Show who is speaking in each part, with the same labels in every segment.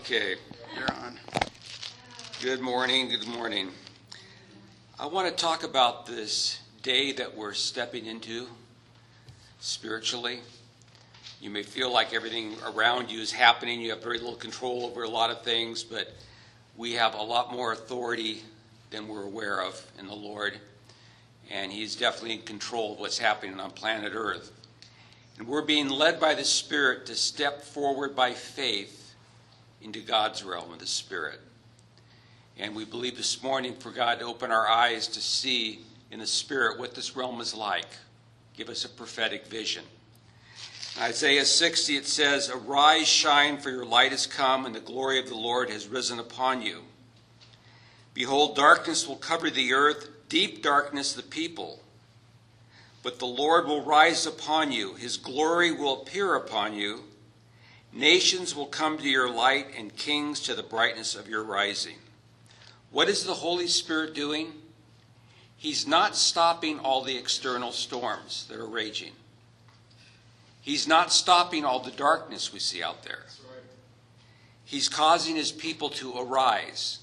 Speaker 1: Okay, you're on. Good morning, good morning. I want to talk about this day that we're stepping into spiritually. You may feel like everything around you is happening. You have very little control over a lot of things, but we have a lot more authority than we're aware of in the Lord. And He's definitely in control of what's happening on planet Earth. And we're being led by the Spirit to step forward by faith into God's realm of the Spirit. And we believe this morning for God to open our eyes to see in the Spirit what this realm is like. Give us a prophetic vision. In Isaiah 60, it says, "Arise, shine, for your light has come, and the glory of the Lord has risen upon you. Behold, darkness will cover the earth, deep darkness the people. But the Lord will rise upon you. His glory will appear upon you. Nations will come to your light, and kings to the brightness of your rising." What is the Holy Spirit doing? He's not stopping all the external storms that are raging. He's not stopping all the darkness we see out there. He's causing his people to arise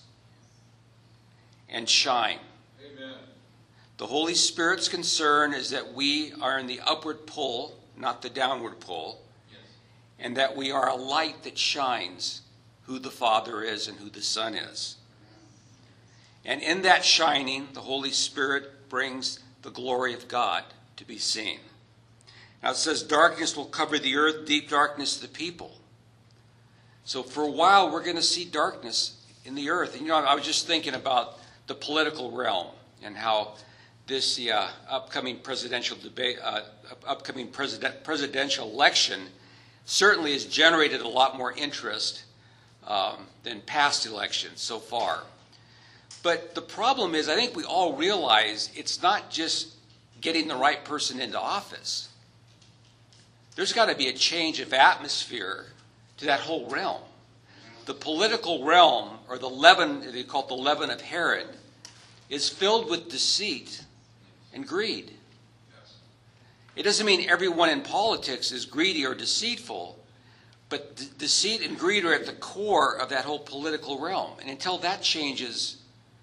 Speaker 1: and shine.
Speaker 2: Amen.
Speaker 1: The Holy Spirit's concern is that we are in the upward pull, not the downward pull. And that we are a light that shines who the Father is and who the Son is. And in that shining, the Holy Spirit brings the glory of God to be seen. Now it says, darkness will cover the earth, deep darkness the people. So for a while, we're going to see darkness in the earth. And I was just thinking about the political realm and how this upcoming presidential debate, presidential election certainly has generated a lot more interest than past elections so far. But the problem is, I think we all realize it's not just getting the right person into office. There's got to be a change of atmosphere to that whole realm. The political realm, or the leaven, they call it the leaven of Herod, is filled with deceit and greed. It doesn't mean everyone in politics is greedy or deceitful, but deceit and greed are at the core of that whole political realm. And until that changes,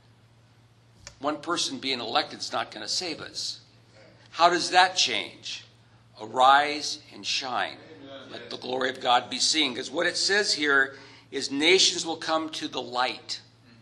Speaker 1: one person being elected is not going to save us. How does that change? Arise and shine. Let the glory of God be seen. Because what it says here is nations will come to the light.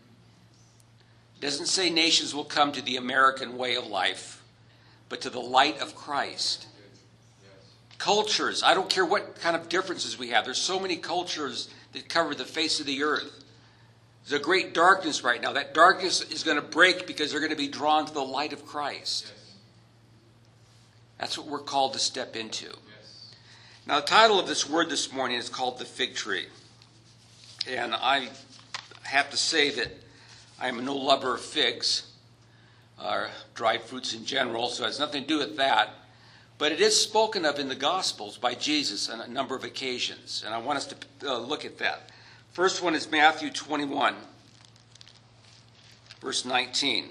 Speaker 1: It doesn't say nations will come to the American way of life, but to the light of Christ. Cultures, I don't care what kind of differences we have. There's so many cultures that cover the face of the earth. There's a great darkness right now. That darkness is going to break because they're going to be drawn to the light of Christ. That's what we're called to step into. Now, the title of this word this morning is called the fig tree. And I have to say that I am no lover of figs, or dried fruits in general, so it has nothing to do with that. But it is spoken of in the Gospels by Jesus on a number of occasions, and I want us to look at that. First one is Matthew 21, verse 19.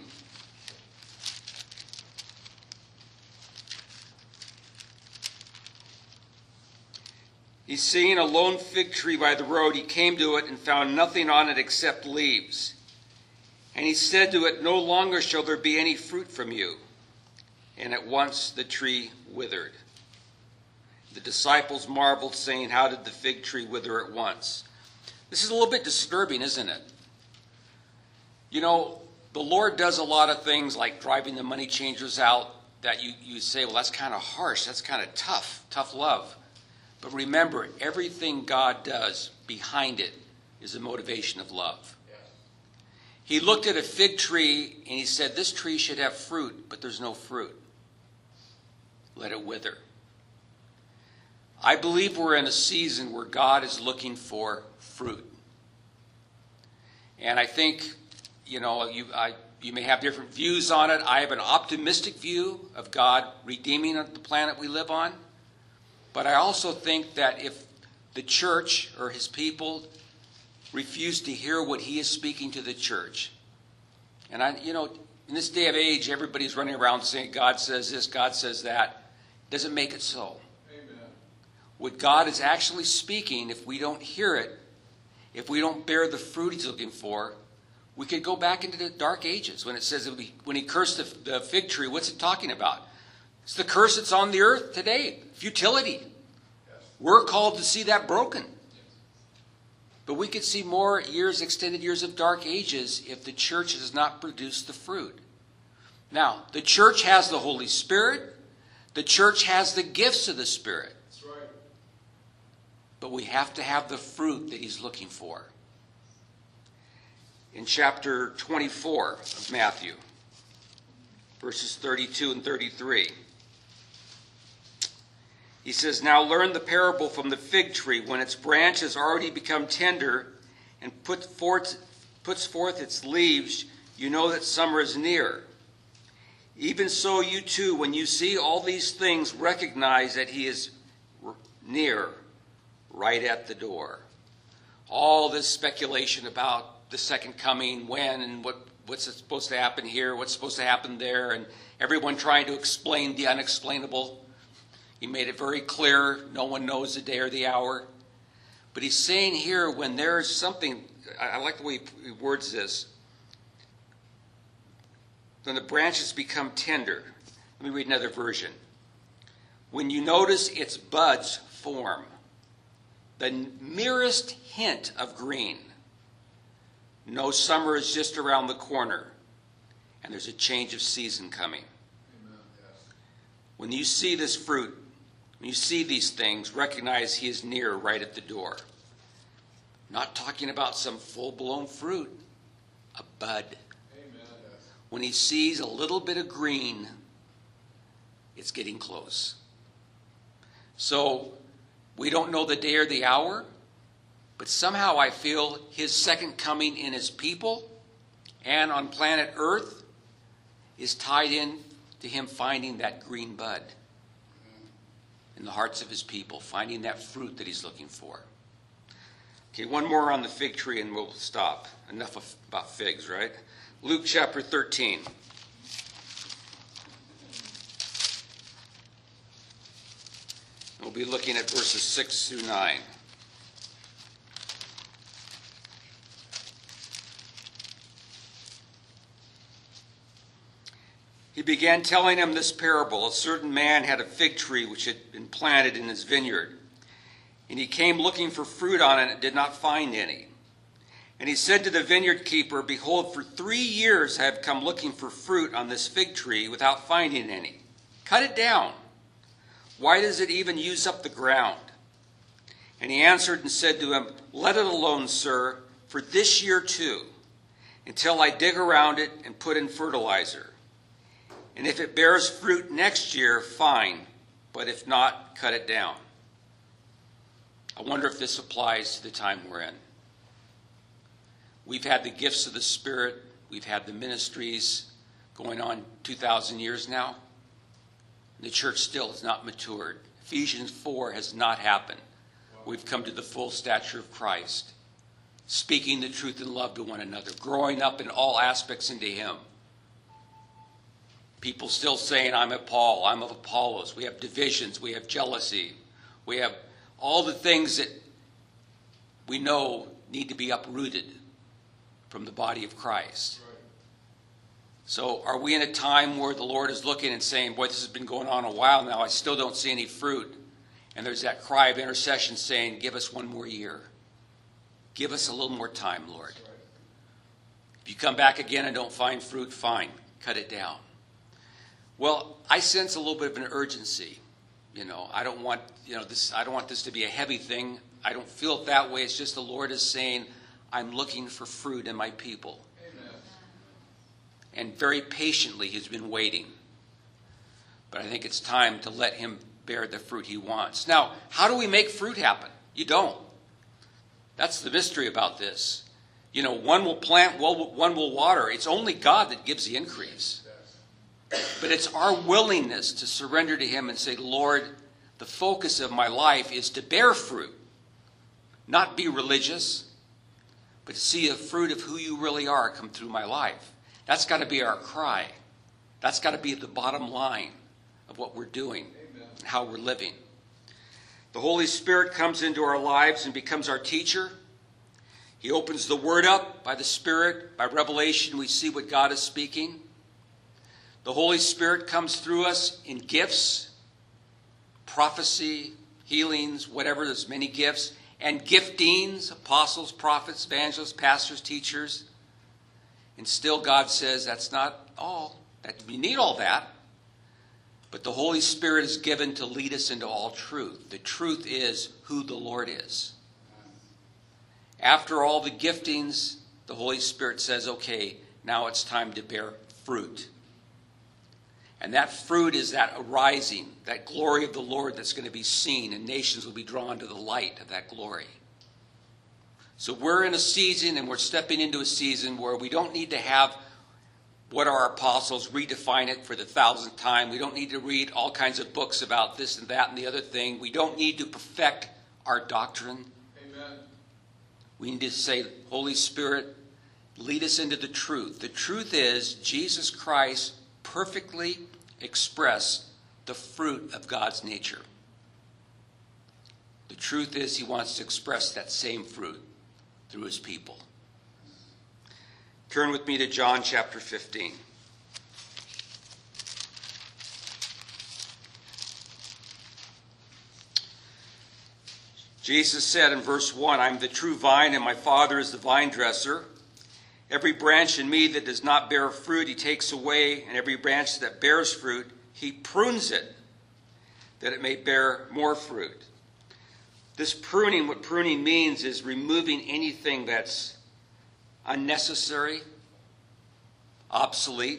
Speaker 1: He's seeing a lone fig tree by the road. He came to it and found nothing on it except leaves. And he said to it, "No longer shall there be any fruit from you." And at once the tree withered. The disciples marveled, saying, "How did the fig tree wither at once?" This is a little bit disturbing, isn't it? You know, the Lord does a lot of things like driving the money changers out that you say, well, that's kind of harsh. That's kind of tough love. But remember, everything God does behind it is a motivation of love. He looked at a fig tree and he said, this tree should have fruit, but there's no fruit. Let it wither. I believe we're in a season where God is looking for fruit. And I think, you may have different views on it. I have an optimistic view of God redeeming the planet we live on. But I also think that if the church or his people refuse to hear what he is speaking to the church. And in this day of age, everybody's running around saying, God says this, God says that. Doesn't make it so. Amen. What God is actually speaking, if we don't hear it, if we don't bear the fruit he's looking for, we could go back into the dark ages. When it says that when he cursed the fig tree, what's it talking about? It's the curse that's on the earth today. Futility. Yes. We're called to see that broken. Yes. But we could see more years, extended years of dark ages if the church does not produce the fruit. Now, the church has the Holy Spirit. The church has the gifts of the Spirit. That's right. But we have to have the fruit that he's looking for. In chapter 24 of Matthew, verses 32 and 33, he says, "Now learn the parable from the fig tree. When its branch has already become tender and puts forth its leaves, you know that summer is near. Even so, you too, when you see all these things, recognize that he is near, right at the door." All this speculation about the second coming, when, and what's supposed to happen here, what's supposed to happen there, and everyone trying to explain the unexplainable. He made it very clear, no one knows the day or the hour. But he's saying here, when there's something, I like the way he words this, when the branches become tender. Let me read another version. When you notice its buds form, the merest hint of green, know summer is just around the corner, and there's a change of season coming. Amen. Yes. When you see this fruit, when you see these things, recognize he is near, right at the door. Not talking about some full-blown fruit, a bud. Amen. Yes. When he sees a little bit of green, it's getting close. So we don't know the day or the hour, but somehow I feel his second coming in his people and on planet Earth is tied in to him finding that green bud in the hearts of his people, finding that fruit that he's looking for. Okay, one more on the fig tree and we'll stop. Enough about figs, right? Luke chapter 13. We'll be looking at verses 6 through 9. He began telling him this parable. A certain man had a fig tree which had been planted in his vineyard. And he came looking for fruit on it and did not find any. And he said to the vineyard keeper, "Behold, for 3 years I have come looking for fruit on this fig tree without finding any. Cut it down. Why does it even use up the ground?" And he answered and said to him, "Let it alone, sir, for this year too, until I dig around it and put in fertilizer. And if it bears fruit next year, fine, but if not, cut it down." I wonder if this applies to the time we're in. We've had the gifts of the Spirit. We've had the ministries going on 2,000 years now. The church still has not matured. Ephesians 4 has not happened. We've come to the full stature of Christ, speaking the truth in love to one another, growing up in all aspects into him. People still saying, "I'm of Paul, I'm of Apollos." We have divisions, we have jealousy, we have all the things that we know need to be uprooted from the body of Christ. Right. So are we in a time where the Lord is looking and saying, "Boy, this has been going on a while now, I still don't see any fruit"? And there's that cry of intercession saying, "Give us one more year. Give us a little more time, Lord." Right. If you come back again and don't find fruit, fine, cut it down. Well, I sense a little bit of an urgency. I don't want this to be a heavy thing. I don't feel it that way. It's just the Lord is saying, "I'm looking for fruit in my people." Amen. And very patiently he's been waiting. But I think it's time to let him bear the fruit he wants. Now, how do we make fruit happen? You don't. That's the mystery about this. One will plant, one will water. It's only God that gives the increase. But it's our willingness to surrender to him and say, "Lord, the focus of my life is to bear fruit, not be religious, but to see the fruit of who you really are come through my life." That's got to be our cry. That's got to be the bottom line of what we're doing. Amen. And how we're living. The Holy Spirit comes into our lives and becomes our teacher. He opens the Word up by the Spirit. By revelation, we see what God is speaking. The Holy Spirit comes through us in gifts, prophecy, healings, whatever. There's many gifts. And giftings, apostles, prophets, evangelists, pastors, teachers. And still God says that's not all. That we need all that. But the Holy Spirit is given to lead us into all truth. The truth is who the Lord is. After all the giftings, the Holy Spirit says, okay, now it's time to bear fruit. And that fruit is that arising, that glory of the Lord that's going to be seen, and nations will be drawn to the light of that glory. So we're in a season, and we're stepping into a season where we don't need to have what our apostles redefine it for the 1,000th time. We don't need to read all kinds of books about this and that and the other thing. We don't need to perfect our doctrine. Amen. We need to say, Holy Spirit, lead us into the truth. The truth is Jesus Christ perfectly expressed the fruit of God's nature. The truth is he wants to express that same fruit through his people. Turn with me to John chapter 15. Jesus said in verse 1, I am the true vine, and my Father is the vine dresser. Every branch in me that does not bear fruit, he takes away, and every branch that bears fruit, he prunes it, that it may bear more fruit. This pruning, what pruning means is removing anything that's unnecessary, obsolete,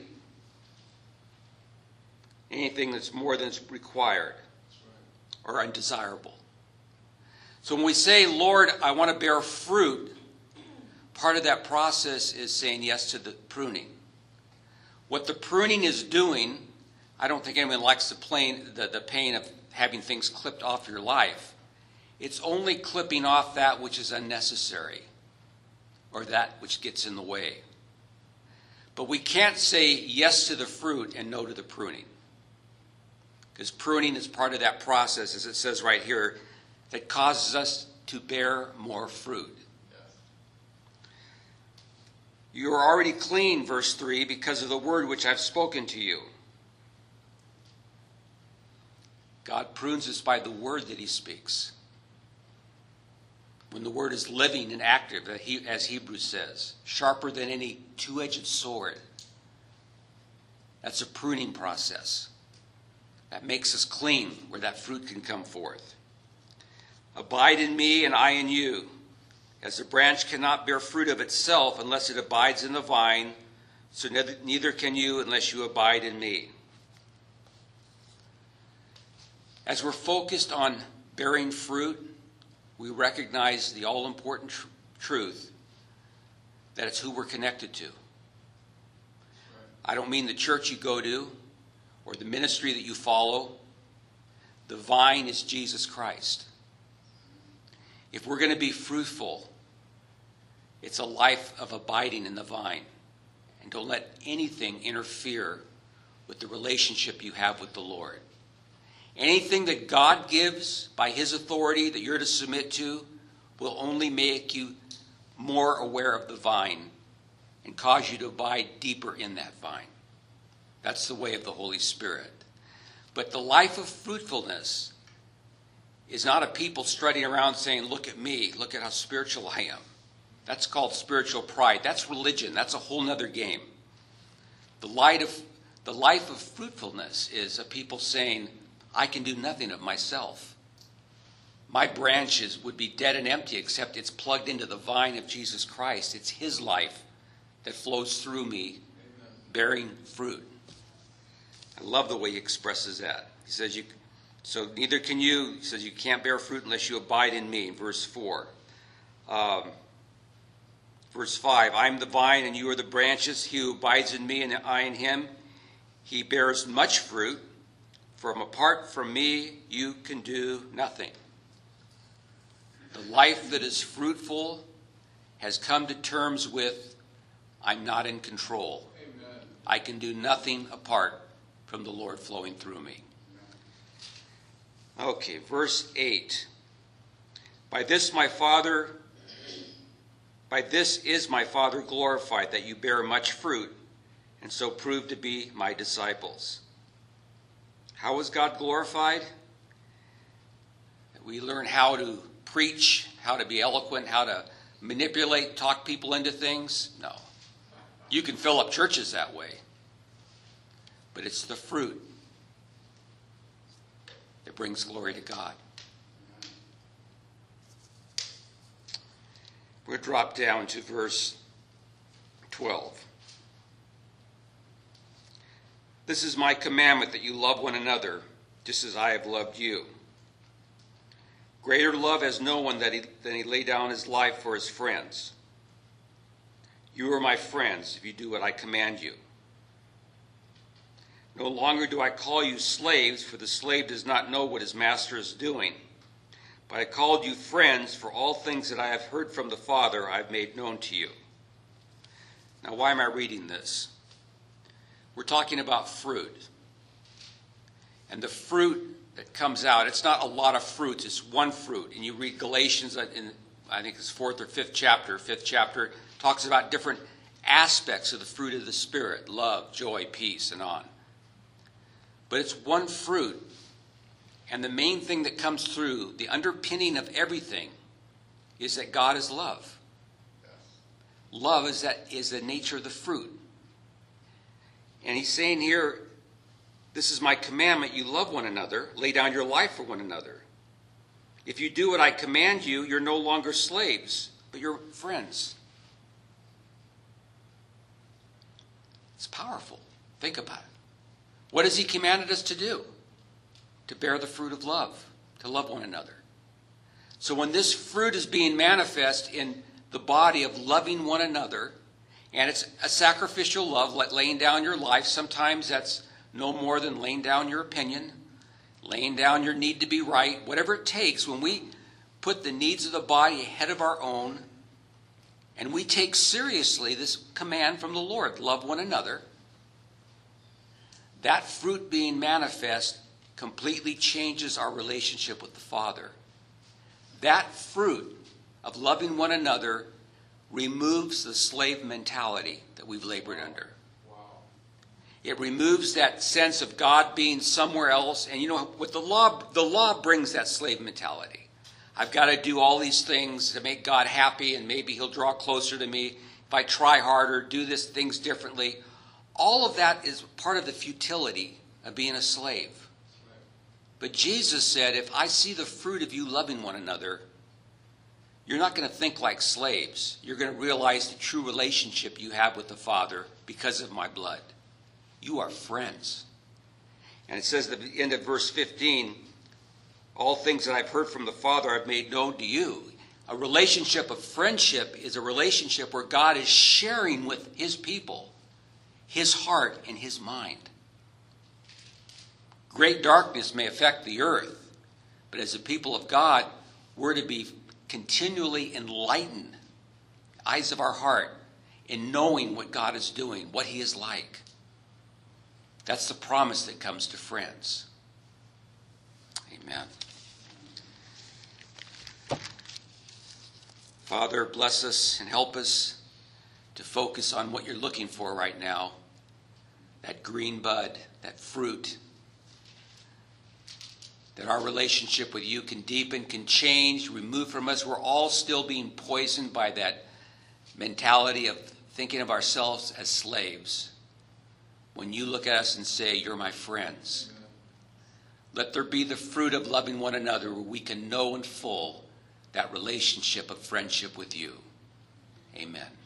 Speaker 1: anything that's more than is required or undesirable. So when we say, Lord, I want to bear fruit, part of that process is saying yes to the pruning. What the pruning is doing, I don't think anyone likes the pain of having things clipped off your life. It's only clipping off that which is unnecessary or that which gets in the way. But we can't say yes to the fruit and no to the pruning. Because pruning is part of that process, as it says right here, that causes us to bear more fruit. You are already clean, verse 3, because of the word which I've spoken to you. God prunes us by the word that he speaks. When the word is living and active, as Hebrews says, sharper than any two-edged sword. That's a pruning process. That makes us clean, where that fruit can come forth. Abide in me and I in you. As the branch cannot bear fruit of itself unless it abides in the vine, so neither can you unless you abide in me. As we're focused on bearing fruit, we recognize the all-important truth that it's who we're connected to. I don't mean the church you go to or the ministry that you follow. The vine is Jesus Christ. If we're going to be fruitful, it's a life of abiding in the vine. And don't let anything interfere with the relationship you have with the Lord. Anything that God gives by his authority that you're to submit to will only make you more aware of the vine and cause you to abide deeper in that vine. That's the way of the Holy Spirit. But the life of fruitfulness is not a people strutting around saying, look at me, look at how spiritual I am. That's called spiritual pride. That's religion. That's a whole nother game. The life of fruitfulness is a people saying, I can do nothing of myself. My branches would be dead and empty except it's plugged into the vine of Jesus Christ. It's his life that flows through me, bearing fruit. I love the way he expresses that. He says, so neither can you, he says, you can't bear fruit unless you abide in me, verse 4. Verse 5, I am the vine and you are the branches. He who abides in me and I in him, he bears much fruit. From apart from me, you can do nothing. The life that is fruitful has come to terms with, I'm not in control. Amen. I can do nothing apart from the Lord flowing through me. Okay, verse 8. By By this is my Father glorified, that you bear much fruit, and so prove to be my disciples. How is God glorified? That we learn how to preach, how to be eloquent, how to manipulate, talk people into things? No. You can fill up churches that way. But it's the fruit that brings glory to God. We'll drop down to verse 12. This is my commandment, that you love one another, just as I have loved you. Greater love has no one than he lay down his life for his friends. You are my friends if you do what I command you. No longer do I call you slaves, for the slave does not know what his master is doing. But I called you friends, for all things that I have heard from the Father I have made known to you. Now, why am I reading this? We're talking about fruit. And the fruit that comes out, it's not a lot of fruits, it's one fruit. And you read Galatians in, I think it's 4th or 5th chapter, talks about different aspects of the fruit of the Spirit: love, joy, peace, and on. But it's one fruit. And the main thing that comes through, the underpinning of everything, is that God is love. Yes. Love is the nature of the fruit. And he's saying here, this is my commandment, you love one another, lay down your life for one another. If you do what I command you, you're no longer slaves, but you're friends. It's powerful. Think about it. What has he commanded us to do? To bear the fruit of love, to love one another. So when this fruit is being manifest in the body of loving one another, and it's a sacrificial love, like laying down your life, sometimes that's no more than laying down your opinion, laying down your need to be right, whatever it takes. When we put the needs of the body ahead of our own, and we take seriously this command from the Lord, love one another, that fruit being manifest completely changes our relationship with the Father. That fruit of loving one another removes the slave mentality that we've labored under. Wow. It removes that sense of God being somewhere else. And you know, with the law brings that slave mentality. I've got to do all these things to make God happy, and maybe he'll draw closer to me if I try harder, do things differently. All of that is part of the futility of being a slave. But Jesus said, if I see the fruit of you loving one another, you're not going to think like slaves. You're going to realize the true relationship you have with the Father because of my blood. You are friends. And it says at the end of verse 15, all things that I've heard from the Father I've made known to you. A relationship of friendship is a relationship where God is sharing with his people his heart and his mind. Great darkness may affect the earth, but as a people of God, we're to be continually enlightened, eyes of our heart, in knowing what God is doing, what he is like. That's the promise that comes to friends. Amen. Father, bless us and help us to focus on what you're looking for right now. That green bud, that fruit. That our relationship with you can deepen, can change, remove from us. We're all still being poisoned by that mentality of thinking of ourselves as slaves. When you look at us and say, you're my friends. Let there be the fruit of loving one another where we can know in full that relationship of friendship with you. Amen.